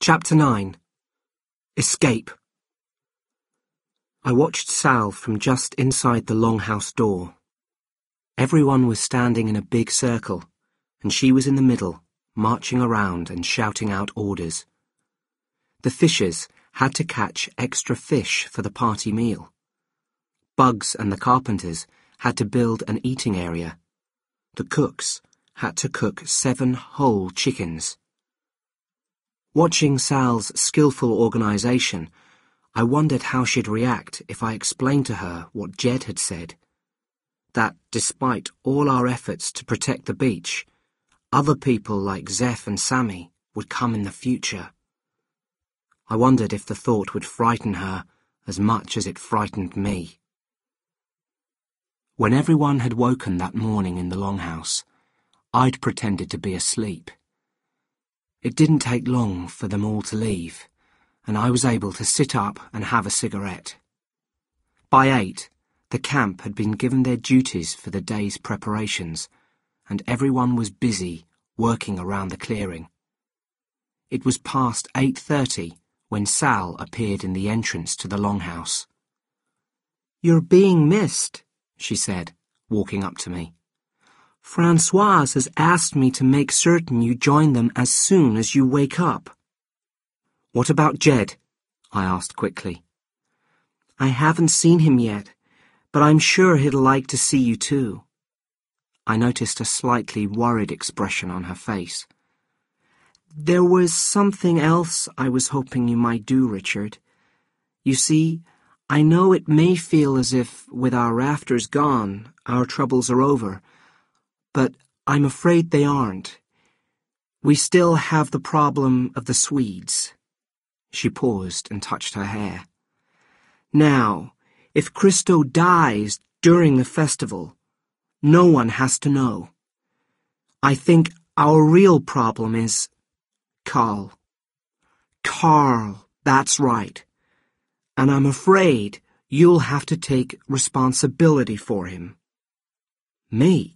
Chapter 9. Escape. I watched Sal from just inside the longhouse door. Everyone was standing in a big circle, and she was in the middle, marching around and shouting out orders. The fishers had to catch extra fish for the party meal. Bugs and the carpenters had to build an eating area. The cooks had to cook 7 whole chickens. Watching Sal's skillful organisation, I wondered how she'd react if I explained to her what Jed had said. That despite all our efforts to protect the beach, other people like Zeph and Sammy would come in the future. I wondered if the thought would frighten her as much as it frightened me. When everyone had woken that morning in the longhouse, I'd pretended to be asleep. It didn't take long for them all to leave, and I was able to sit up and have a cigarette. By 8, the camp had been given their duties for the day's preparations, and everyone was busy working around the clearing. It was past 8:30 when Sal appeared in the entrance to the longhouse. "You're being missed," she said, walking up to me. "Francoise has asked me to make certain you join them as soon as you wake up." "What about Jed?" I asked quickly. "I haven't seen him yet, but I'm sure he'd like to see you too." I noticed a slightly worried expression on her face. "There was something else I was hoping you might do, Richard. You see, I know it may feel as if, with our rafters gone, our troubles are over, but I'm afraid they aren't. We still have the problem of the Swedes." She paused and touched her hair. "Now, if Christo dies during the festival, no one has to know. I think our real problem is Carl. Carl, that's right. And I'm afraid you'll have to take responsibility for him." "Me?"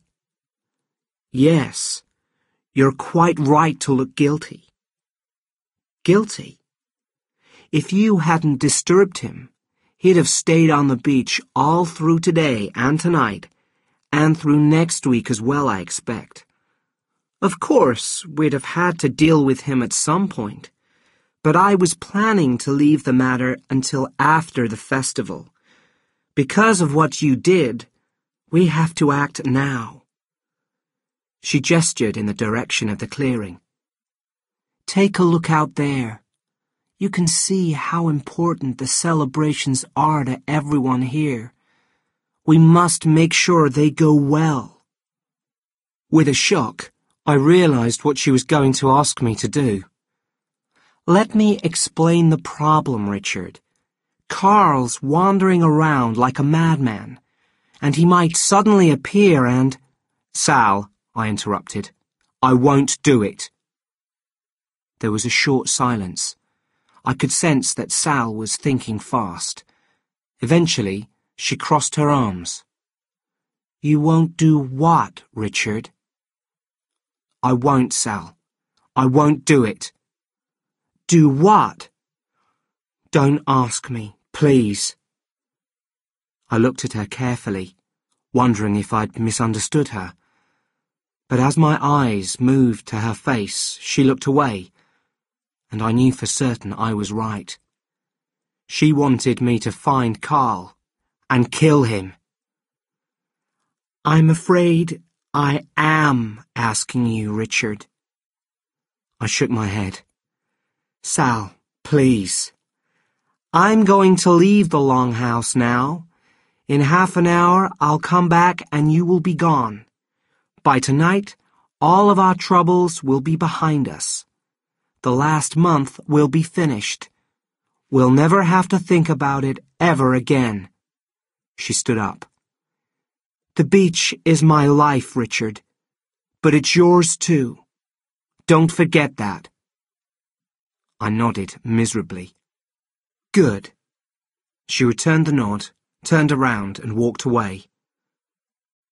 "Yes, you're quite right to look guilty." "Guilty? If you hadn't disturbed him, he'd have stayed on the beach all through today and tonight, and through next week as well, I expect. Of course, we'd have had to deal with him at some point, but I was planning to leave the matter until after the festival. Because of what you did, we have to act now." She gestured in the direction of the clearing. "Take a look out there. You can see how important the celebrations are to everyone here. We must make sure they go well." With a shock, I realized what she was going to ask me to do. "Let me explain the problem, Richard. Carl's wandering around like a madman, and he might suddenly appear and—" "Sal," I interrupted, "I won't do it." There was a short silence. I could sense that Sal was thinking fast. Eventually, she crossed her arms. "You won't do what, Richard?" "I won't, Sal. I won't do it." "Do what?" "Don't ask me, please." I looked at her carefully, wondering if I'd misunderstood her. But as my eyes moved to her face, she looked away, and I knew for certain I was right. She wanted me to find Carl and kill him. "I'm afraid I am asking you, Richard." I shook my head. "Sal, please. I'm going to leave the longhouse now. In half an hour, I'll come back and you will be gone. By tonight, all of our troubles will be behind us. The last month will be finished. We'll never have to think about it ever again." She stood up. "The beach is my life, Richard, but it's yours too. Don't forget that." I nodded miserably. "Good." She returned the nod, turned around and walked away.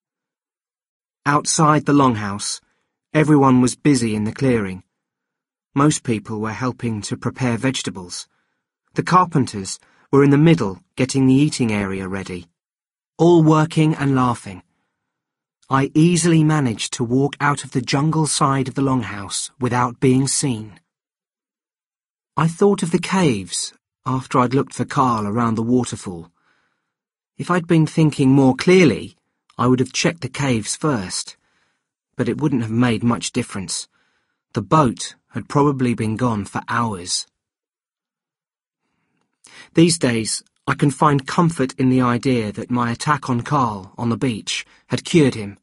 Outside the longhouse, everyone was busy in the clearing. Most people were helping to prepare vegetables. The carpenters were in the middle getting the eating area ready, all working and laughing. I easily managed to walk out of the jungle side of the longhouse without being seen. I thought of the caves after I'd looked for Carl around the waterfall. If I'd been thinking more clearly, I would have checked the caves first, but it wouldn't have made much difference. The boat had probably been gone for hours. These days, I can find comfort in the idea that my attack on Carl on the beach had cured him.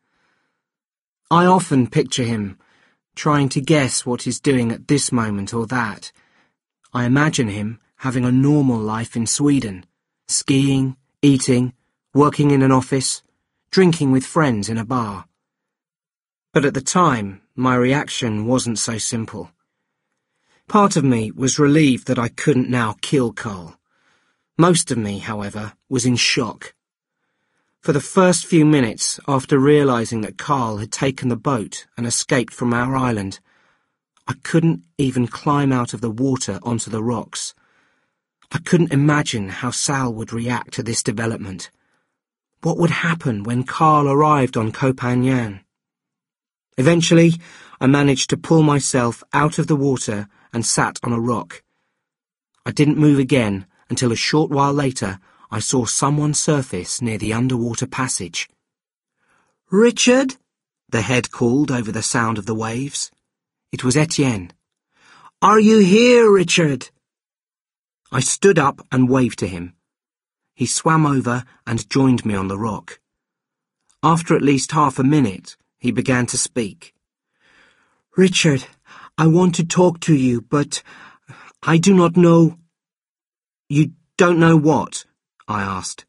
I often picture him trying to guess what he's doing at this moment or that. I imagine him having a normal life in Sweden, skiing, eating, working in an office, drinking with friends in a bar. But at the time, my reaction wasn't so simple. Part of me was relieved that I couldn't now kill Carl. Most of me, however, was in shock. For the first few minutes after realizing that Carl had taken the boat and escaped from our island, I couldn't even climb out of the water onto the rocks. I couldn't imagine how Sal would react to this development. What would happen when Carl arrived on Koh Phangan? Eventually, I managed to pull myself out of the water and sat on a rock. I didn't move again until a short while later I saw someone surface near the underwater passage. "Richard?" the head called over the sound of the waves. It was Etienne. "Are you here, Richard?" I stood up and waved to him. He swam over and joined me on the rock. After at least half a minute, he began to speak. "Richard, I want to talk to you, but I do not know." "You don't know what?" I asked.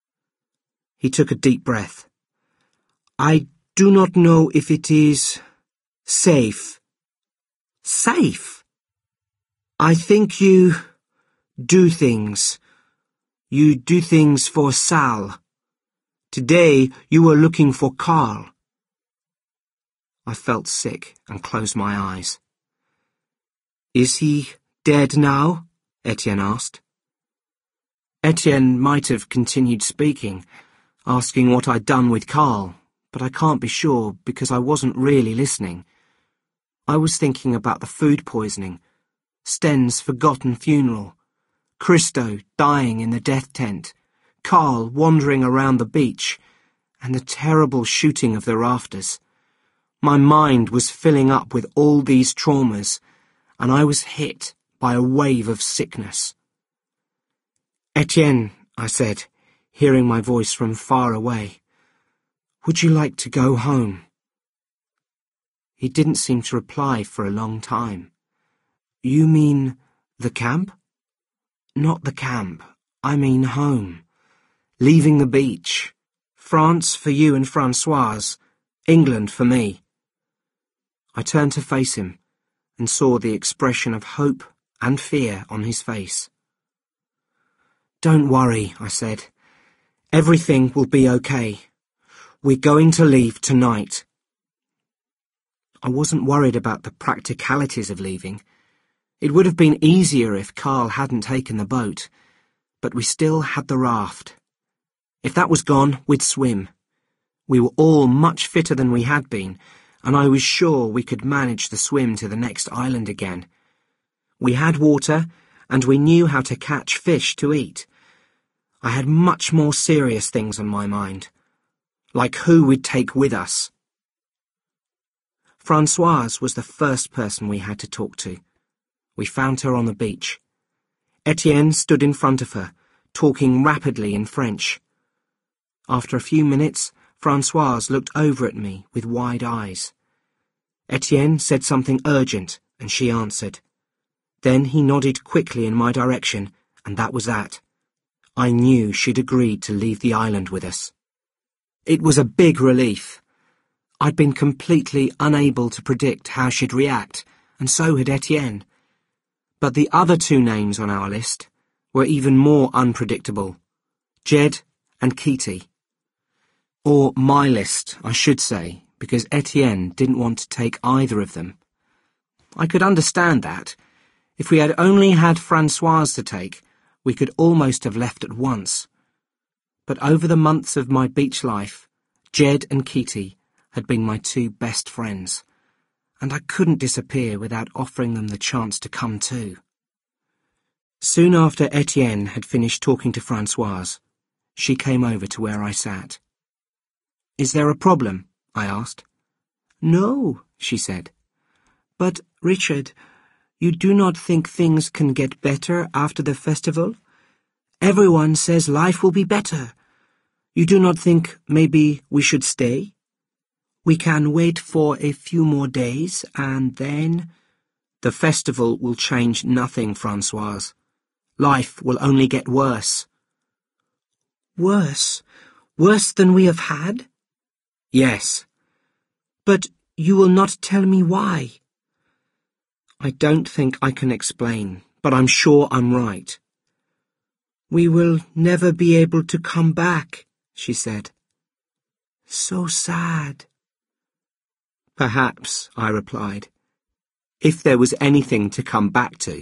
He took a deep breath. "I do not know if it is safe." "Safe?" "I think you do things. You do things for Sal. Today you were looking for Carl." I felt sick and closed my eyes. "Is he dead now?" Etienne asked. Etienne might have continued speaking, asking what I'd done with Carl, but I can't be sure because I wasn't really listening. I was thinking about the food poisoning, Sten's forgotten funeral, Christo dying in the death tent, Carl wandering around the beach, and the terrible shooting of the rafters. My mind was filling up with all these traumas, and I was hit by a wave of sickness. "Etienne," I said, hearing my voice from far away, "would you like to go home?" He didn't seem to reply for a long time. "You mean the camp?" "Not the camp. I mean home. Leaving the beach. France for you and Françoise. England for me." I turned to face him and saw the expression of hope and fear on his face. "Don't worry," I said. "Everything will be okay. We're going to leave tonight." I wasn't worried about the practicalities of leaving. It would have been easier if Carl hadn't taken the boat, but we still had the raft. If that was gone, we'd swim. We were all much fitter than we had been, and I was sure we could manage the swim to the next island again. We had water, and we knew how to catch fish to eat. I had much more serious things on my mind, like who we'd take with us. Françoise was the first person we had to talk to. We found her on the beach. Etienne stood in front of her, talking rapidly in French. After a few minutes, Françoise looked over at me with wide eyes. Etienne said something urgent, and she answered. Then he nodded quickly in my direction, and that was that. I knew she'd agreed to leave the island with us. It was a big relief. I'd been completely unable to predict how she'd react, and so had Etienne. But the other two names on our list were even more unpredictable, Jed and Kitty. Or my list, I should say, because Etienne didn't want to take either of them. I could understand that. If we had only had Francoise to take, we could almost have left at once. But over the months of my beach life, Jed and Kitty had been my two best friends, and I couldn't disappear without offering them the chance to come too. Soon after Etienne had finished talking to Francoise, she came over to where I sat. "Is there a problem?" I asked. "No," she said. "But, Richard, you do not think things can get better after the festival? Everyone says life will be better. You do not think maybe we should stay? We can wait for a few more days and then—" "The festival will change nothing, Francoise. Life will only get worse." "Worse? Worse than we have had?" "Yes." "But you will not tell me why." "I don't think I can explain, but I'm sure I'm right." "We will never be able to come back," she said. "So sad." "Perhaps," I replied, "if there was anything to come back to."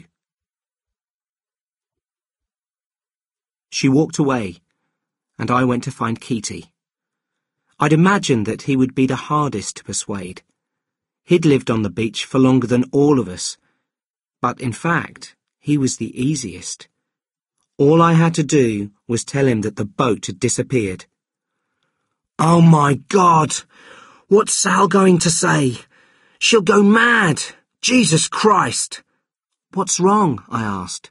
She walked away, and I went to find Kitty. I'd imagined that he would be the hardest to persuade. He'd lived on the beach for longer than all of us, but in fact, he was the easiest. All I had to do was tell him that the boat had disappeared. "Oh my God! What's Sal going to say? She'll go mad! Jesus Christ!" "What's wrong?" I asked.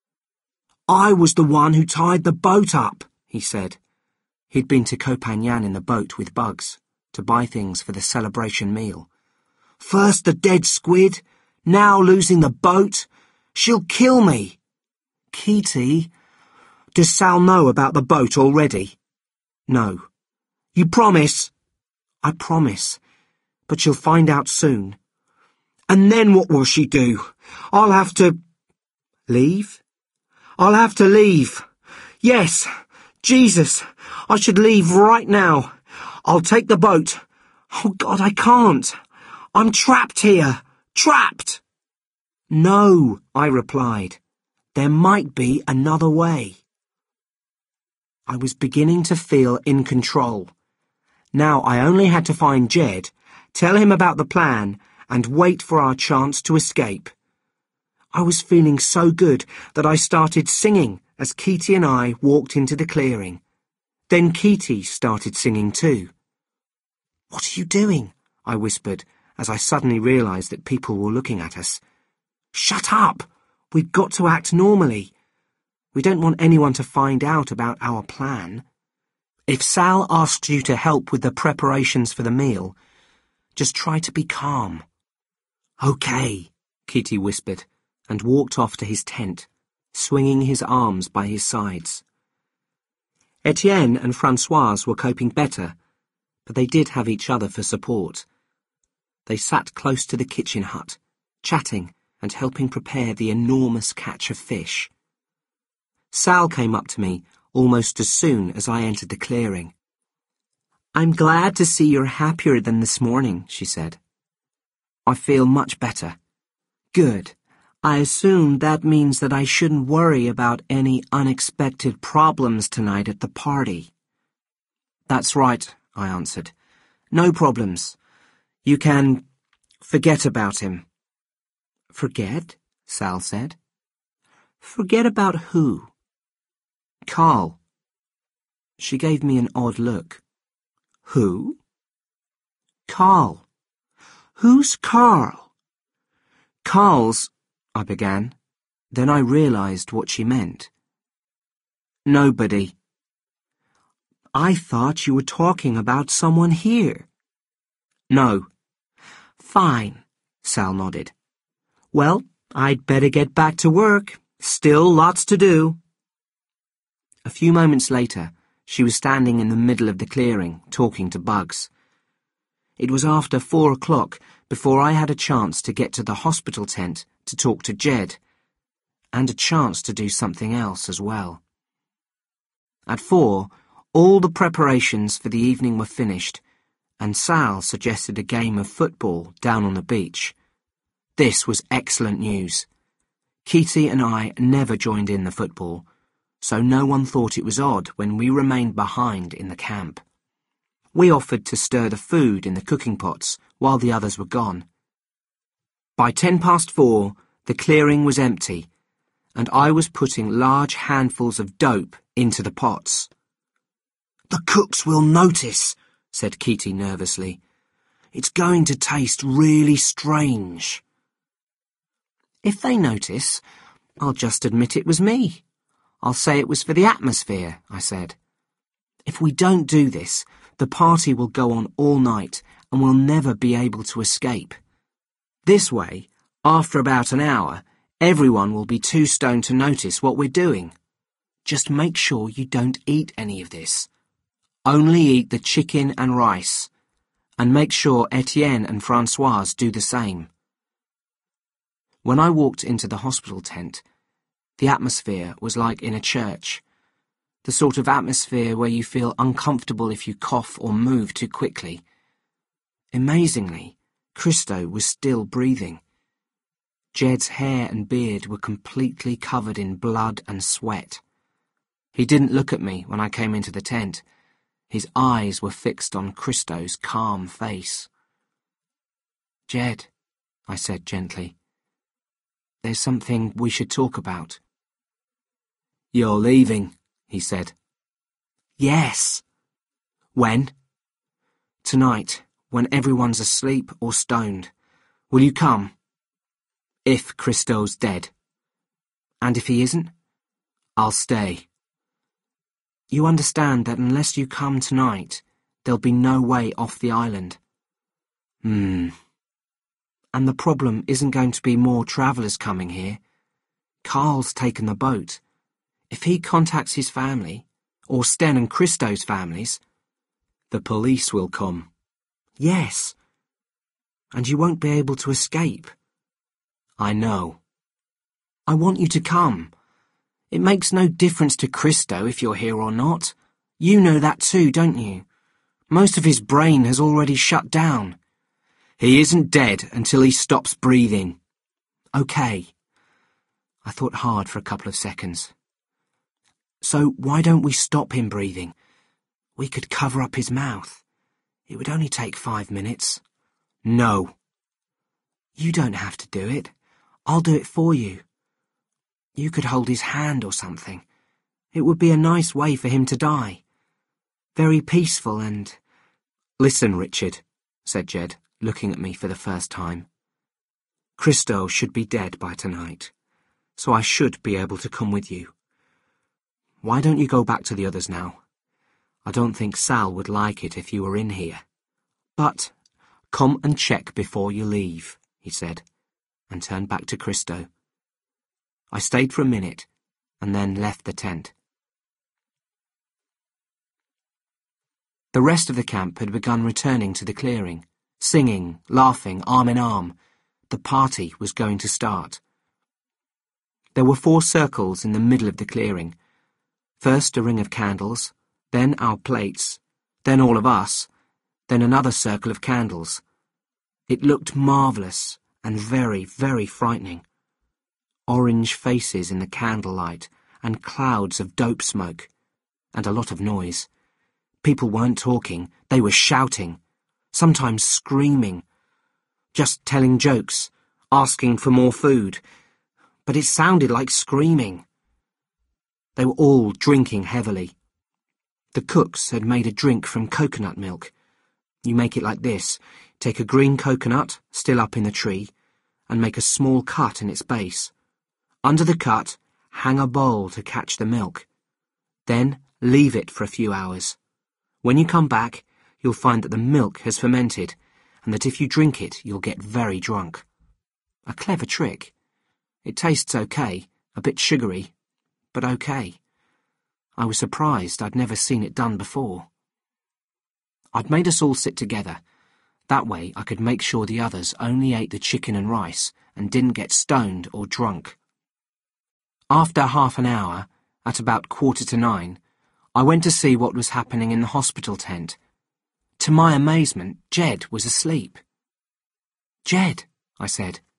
"I was the one who tied the boat up," he said. He'd been to Koh Phangan in the boat with Bugs to buy things for the celebration meal. "First the dead squid, now losing the boat. She'll kill me." "Kitty, does Sal know about the boat already?" "No." "You promise?" "I promise, but she'll find out soon." "And then what will she do? I'll have to—" "Leave?" "I'll have to leave. Yes, Jesus, I should leave right now. I'll take the boat. Oh God, I can't. I'm trapped here. Trapped." "No," I replied. "There might be another way." I was beginning to feel in control. Now I only had to find Jed, tell him about the plan, and wait for our chance to escape. I was feeling so good that I started singing as Kitty and I walked into the clearing. Then Kitty started singing too. "What are you doing?" I whispered as I suddenly realized that people were looking at us. "Shut up! We've got to act normally. We don't want anyone to find out about our plan. If Sal asks you to help with the preparations for the meal, just try to be calm." "Okay," Kitty whispered, and walked off to his tent, swinging his arms by his sides. Etienne and Francoise were coping better, but they did have each other for support. They sat close to the kitchen hut, chatting and helping prepare the enormous catch of fish. Sal came up to me almost as soon as I entered the clearing. "I'm glad to see you're happier than this morning," she said. "I feel much better." "Good. I assume that means that I shouldn't worry about any unexpected problems tonight at the party." "That's right," I answered. "No problems. You can forget about him." "Forget?" Sal said. "Forget about who?" "Carl." She gave me an odd look. "Who?" "Carl." "Who's Carl?" "Carl's—" I began. Then I realized what she meant. "Nobody." "I thought you were talking about someone here." "No." "Fine," Sal nodded. "Well, I'd better get back to work. Still lots to do." A few moments later, she was standing in the middle of the clearing, talking to Bugs. It was after 4 o'clock before I had a chance to get to the hospital tent to talk to Jed, and a chance to do something else as well. At 4, all the preparations for the evening were finished, and Sal suggested a game of football down on the beach. This was excellent news. Keity and I never joined in the football, so no one thought it was odd when we remained behind in the camp. We offered to stir the food in the cooking pots while the others were gone. By 4:10, the clearing was empty, and I was putting large handfuls of dope into the pots. "The cooks will notice," said Keity nervously. "It's going to taste really strange." "If they notice, I'll just admit it was me. I'll say it was for the atmosphere," I said. "If we don't do this, the party will go on all night and we'll never be able to escape. This way, after about an hour, everyone will be too stoned to notice what we're doing. Just make sure you don't eat any of this. Only eat the chicken and rice, and make sure Etienne and Françoise do the same." When I walked into the hospital tent, the atmosphere was like in a church. The sort of atmosphere where you feel uncomfortable if you cough or move too quickly. Amazingly, Christo was still breathing. Jed's hair and beard were completely covered in blood and sweat. He didn't look at me when I came into the tent. His eyes were fixed on Christo's calm face. "Jed," I said gently, "there's something we should talk about." "You're leaving," he said. "Yes." "When?" "Tonight, when everyone's asleep or stoned. Will you come?" "If Christo's dead." "And if he isn't?" "I'll stay." "You understand that unless you come tonight, there'll be no way off the island." And the problem isn't going to be more travellers coming here. Carl's taken the boat. If he contacts his family, or Sten and Christo's families, the police will come." "Yes. And you won't be able to escape." "I know." "I want you to come. It makes no difference to Christo if you're here or not. You know that too, don't you? Most of his brain has already shut down." "He isn't dead until he stops breathing." "Okay." I thought hard for a couple of seconds. "So why don't we stop him breathing? We could cover up his mouth. It would only take 5 minutes." "No." "You don't have to do it. I'll do it for you. You could hold his hand or something. It would be a nice way for him to die. Very peaceful and—" "Listen, Richard," said Jed, looking at me for the first time. "Christo should be dead by tonight, so I should be able to come with you. Why don't you go back to the others now? I don't think Sal would like it if you were in here. But come and check before you leave," he said, and turned back to Christo. I stayed for a minute, and then left the tent. The rest of the camp had begun returning to the clearing, singing, laughing, arm in arm. The party was going to start. There were 4 circles in the middle of the clearing. First a ring of candles, then our plates, then all of us, then another circle of candles. It looked marvellous and very, very frightening. Orange faces in the candlelight and clouds of dope smoke, and a lot of noise. People weren't talking, they were shouting, sometimes screaming, just telling jokes, asking for more food, but it sounded like screaming. They were all drinking heavily. The cooks had made a drink from coconut milk. You make it like this: take a green coconut, still up in the tree, and make a small cut in its base. Under the cut, hang a bowl to catch the milk. Then leave it for a few hours. When you come back, you'll find that the milk has fermented, and that if you drink it, you'll get very drunk. A clever trick. It tastes okay, a bit sugary, but okay. I was surprised I'd never seen it done before. I'd made us all sit together. That way I could make sure the others only ate the chicken and rice and didn't get stoned or drunk. After half an hour, at about 9:15, I went to see what was happening in the hospital tent. To my amazement, Jed was asleep. "Jed," I said,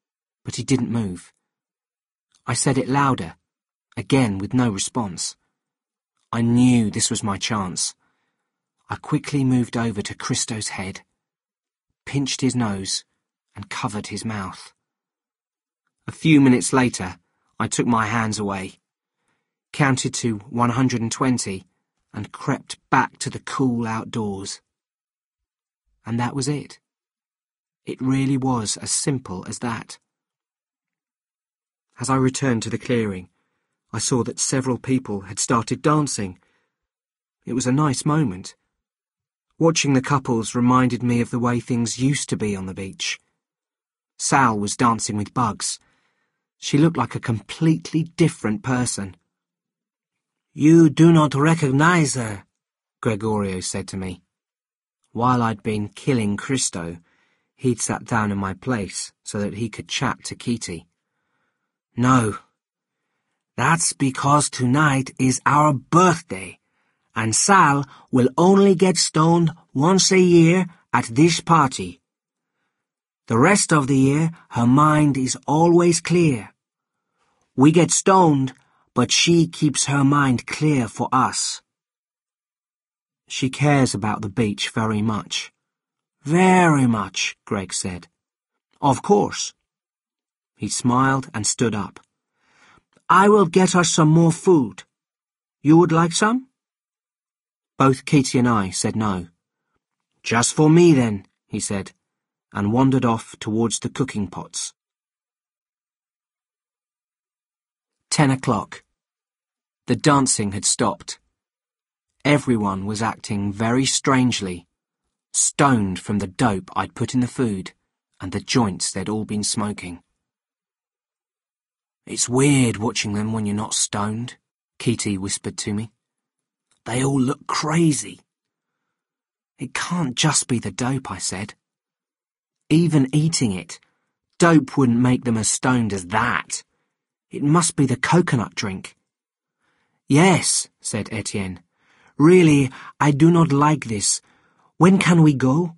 but he didn't move. I said it louder, again with no response. I knew this was my chance. I quickly moved over to Christo's head, pinched his nose, and covered his mouth. A few minutes later, I took my hands away, counted to 120, and crept back to the cool outdoors. And that was it. It really was as simple as that. As I returned to the clearing, I saw that several people had started dancing. It was a nice moment. Watching the couples reminded me of the way things used to be on the beach. Sal was dancing with Bugs. She looked like a completely different person. "You do not recognize her," Gregorio said to me. While I'd been killing Christo, he'd sat down in my place so that he could chat to Kitty. "No. That's because tonight is our birthday, and Sal will only get stoned once a year at this party. The rest of the year, her mind is always clear. We get stoned, but she keeps her mind clear for us." "She cares about the beach very much." "Very much," Greg said. "Of course." He smiled and stood up. "I will get her some more food. You would like some?" Both Kitty and I said no. "Just for me, then," he said, and wandered off towards the cooking pots. 10 o'clock. The dancing had stopped. Everyone was acting very strangely, stoned from the dope I'd put in the food and the joints they'd all been smoking. "It's weird watching them when you're not stoned," Kitty whispered to me. "They all look crazy." "It can't just be the dope," I said. "Even eating it, dope wouldn't make them as stoned as that. It must be the coconut drink." "Yes," said Etienne. "Really, I do not like this. When can we go?"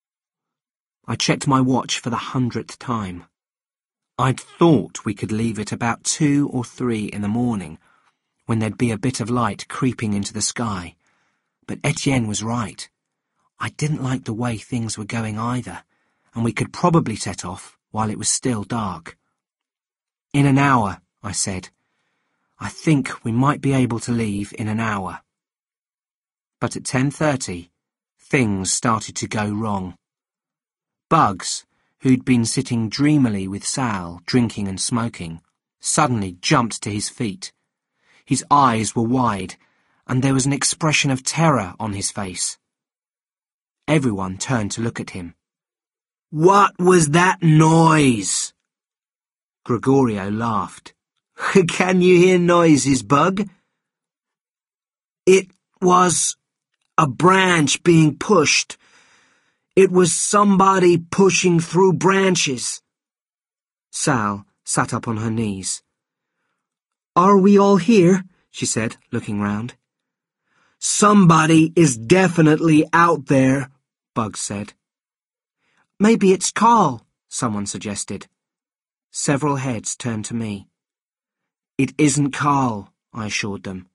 I checked my watch for the 100th time. I'd thought we could leave at about 2 or 3 in the morning, when there'd be a bit of light creeping into the sky. But Etienne was right. I didn't like the way things were going either, and we could probably set off while it was still dark. "In an hour," I said. "I think we might be able to leave in an hour." But at 10:30, things started to go wrong. Bugs, who'd been sitting dreamily with Sal, drinking and smoking, suddenly jumped to his feet. His eyes were wide, and there was an expression of terror on his face. Everyone turned to look at him. "What was that noise?" Gregorio laughed. "Can you hear noises, Bug?" "It was a branch being pushed. It was somebody pushing through branches." Sal sat up on her knees. "Are we all here?" she said, looking round. "Somebody is definitely out there," Bugs said. "Maybe it's Carl," someone suggested. Several heads turned to me. "It isn't Carl," I assured them.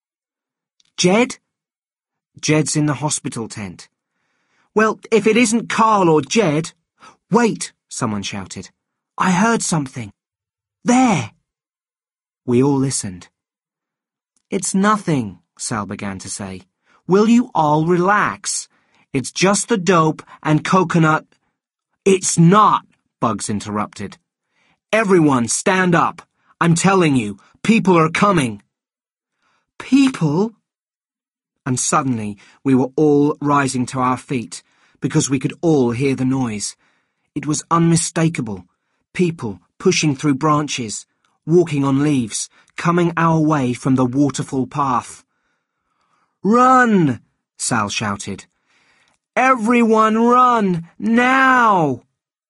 "Jed?" "Jed's in the hospital tent." "Well, if it isn't Carl or Jed—" "Wait," someone shouted. "I heard something. There!" We all listened. "It's nothing," Sal began to say. "Will you all relax? It's just the dope and coconut—" "It's not," Bugs interrupted. "Everyone stand up. I'm telling you, people are coming." "People?" And suddenly we were all rising to our feet, because we could all hear the noise. It was unmistakable. People pushing through branches, walking on leaves, coming our way from the waterfall path. "Run!" Sal shouted. "Everyone run, now!"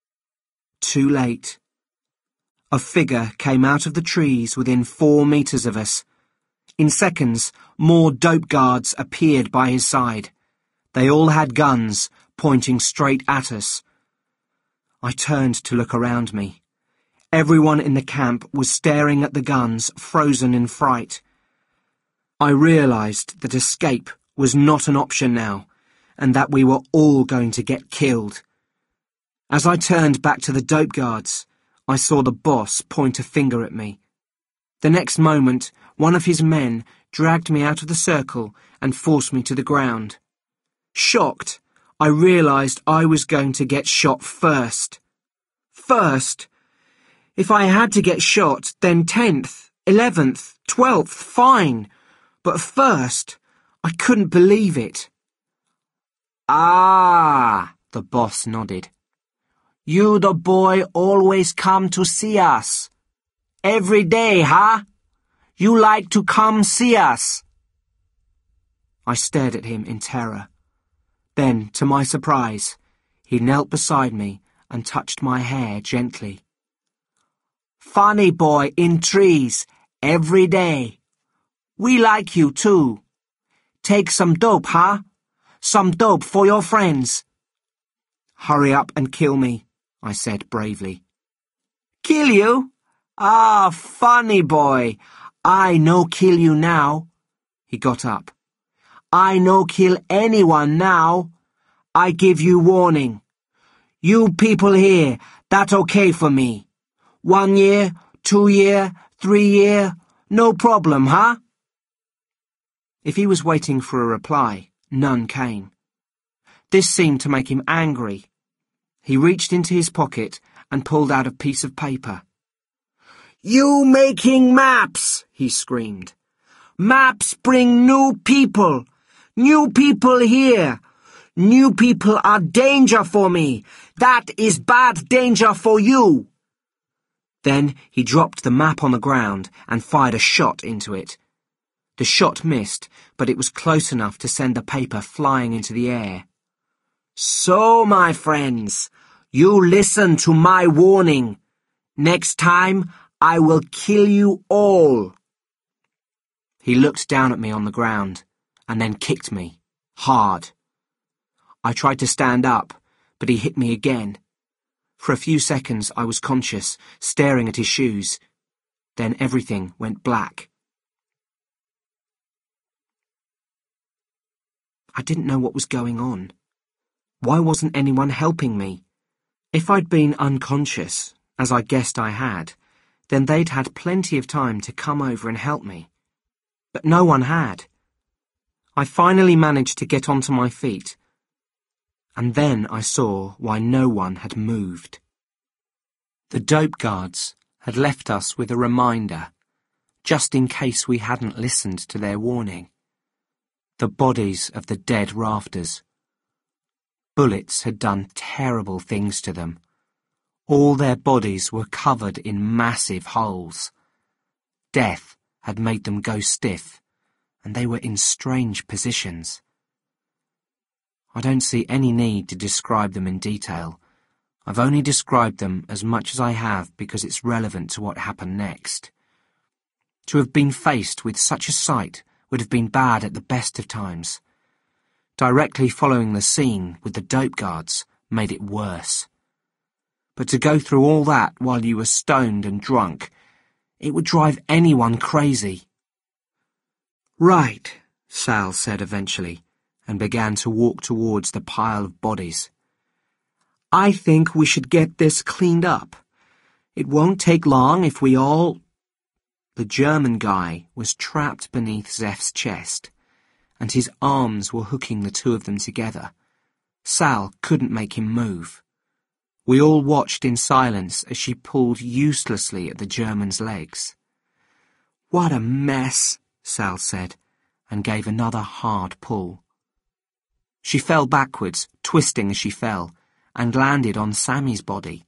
Too late. A figure came out of the trees within 4 meters of us. In seconds, more dope guards appeared by his side. They all had guns, pointing straight at us. I turned to look around me. Everyone in the camp was staring at the guns, frozen in fright. I realized that escape was not an option now, and that we were all going to get killed. As I turned back to the dope guards, I saw the boss point a finger at me. The next moment, one of his men dragged me out of the circle and forced me to the ground. Shocked, I realized I was going to get shot first. First? If I had to get shot, then 10th, 11th, 12th, fine. But first, I couldn't believe it. Ah, the boss nodded. You the boy always come to see us. Every day, huh? You like to come see us. I stared at him in terror. Then, to my surprise, he knelt beside me and touched my hair gently. Funny boy in trees, every day. We like you too. Take some dope, huh? Some dope for your friends. Hurry up and kill me, I said bravely. Kill you? Ah, funny boy. I no kill you now. He got up. I no kill anyone now. I give you warning. You people here, that okay for me. 1 year, 2 year, 3 year, no problem, huh? If he was waiting for a reply, none came. This seemed to make him angry. He reached into his pocket and pulled out a piece of paper. You making maps, he screamed. Maps bring new people. New people here. New people are danger for me. That is bad danger for you. Then he dropped the map on the ground and fired a shot into it. The shot missed, but it was close enough to send the paper flying into the air. So, my friends, you listen to my warning. Next time, I will kill you all. He looked down at me on the ground and then kicked me, hard. I tried to stand up, but he hit me again. For a few seconds I was conscious, staring at his shoes. Then everything went black. I didn't know what was going on. Why wasn't anyone helping me? If I'd been unconscious, as I guessed I had, then they'd had plenty of time to come over and help me. But no one had. I finally managed to get onto my feet, and then I saw why no one had moved. The dope guards had left us with a reminder, just in case we hadn't listened to their warning. The bodies of the dead rafters. Bullets had done terrible things to them. All their bodies were covered in massive holes. Death had made them go stiff, and they were in strange positions. I don't see any need to describe them in detail. I've only described them as much as I have because it's relevant to what happened next. To have been faced with such a sight would have been bad at the best of times. Directly following the scene with the dope guards made it worse. But to go through all that while you were stoned and drunk, it would drive anyone crazy. Right, Sal said eventually, and began to walk towards the pile of bodies. I think we should get this cleaned up. It won't take long if we all... The German guy was trapped beneath Zeph's chest, and his arms were hooking the two of them together. Sal couldn't make him move. We all watched in silence as she pulled uselessly at the German's legs. What a mess, Sal said, and gave another hard pull. She fell backwards, twisting as she fell, and landed on Sammy's body.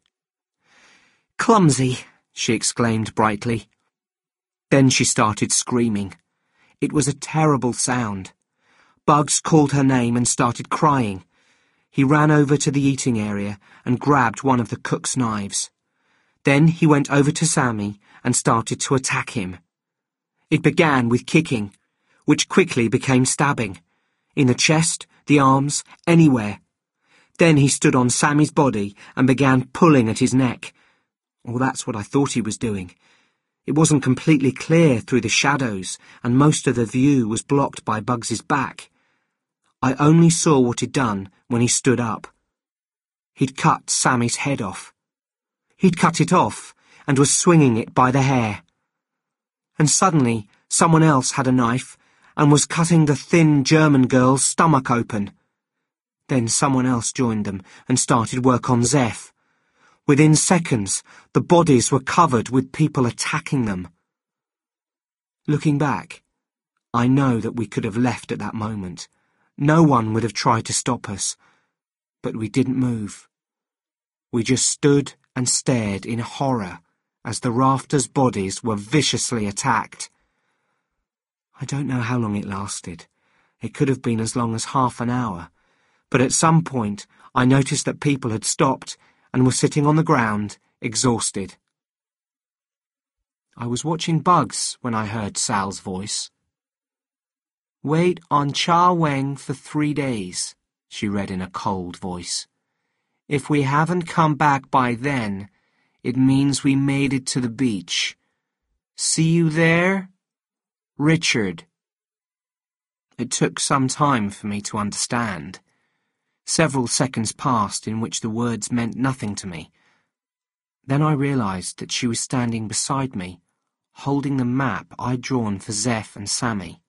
Clumsy, she exclaimed brightly. Then she started screaming. It was a terrible sound. Bugs called her name and started crying. He ran over to the eating area and grabbed one of the cook's knives. Then he went over to Sammy and started to attack him. It began with kicking, which quickly became stabbing. In the chest, the arms, anywhere. Then he stood on Sammy's body and began pulling at his neck. Or that's what I thought he was doing. It wasn't completely clear through the shadows, and most of the view was blocked by Bugs's back. I only saw what he'd done when he stood up. He'd cut Sammy's head off. He'd cut it off and was swinging it by the hair. And suddenly someone else had a knife and was cutting the thin German girl's stomach open. Then someone else joined them and started work on Zeph. Within seconds, the bodies were covered with people attacking them. Looking back, I know that we could have left at that moment. No one would have tried to stop us. But we didn't move. We just stood and stared in horror as the rafters' bodies were viciously attacked. I don't know how long it lasted. It could have been as long as half an hour. But at some point, I noticed that people had stopped and were sitting on the ground, exhausted. I was watching Bugs when I heard Sal's voice. "Wait on Cha Weng for 3 days," she read in a cold voice. "If we haven't come back by then, it means we made it to the beach. See you there? Richard." It took some time for me to understand. Several seconds passed in which the words meant nothing to me. Then I realized that she was standing beside me, holding the map I'd drawn for Zeph and Sammy.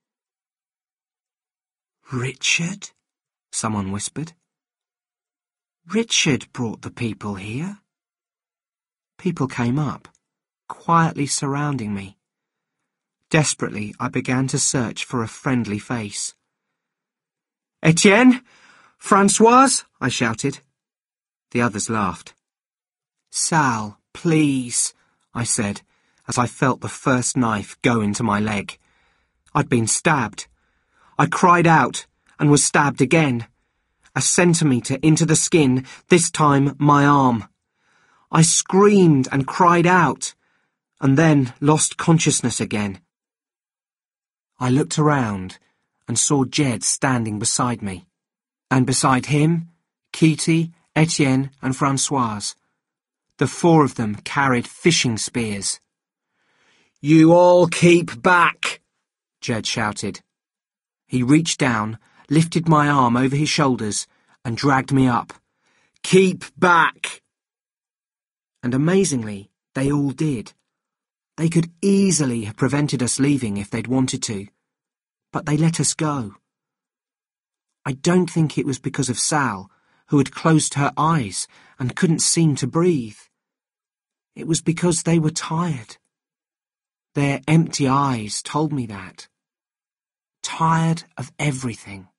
"Richard?" someone whispered. "Richard brought the people here." People came up, quietly surrounding me. Desperately, I began to search for a friendly face. "Etienne? Françoise?" I shouted. The others laughed. "Sal, please," I said, as I felt the first knife go into my leg. I'd been stabbed. I cried out and was stabbed again. A centimetre into the skin, this time my arm. I screamed and cried out, and then lost consciousness again. I looked around and saw Jed standing beside me, and beside him, Kitty, Etienne and Françoise. The 4 of them carried fishing spears. "You all keep back," Jed shouted. He reached down, lifted my arm over his shoulders, and dragged me up. "Keep back!" And amazingly, they all did. They could easily have prevented us leaving if they'd wanted to, but they let us go. I don't think it was because of Sal, who had closed her eyes and couldn't seem to breathe. It was because they were tired. Their empty eyes told me that. Tired of everything.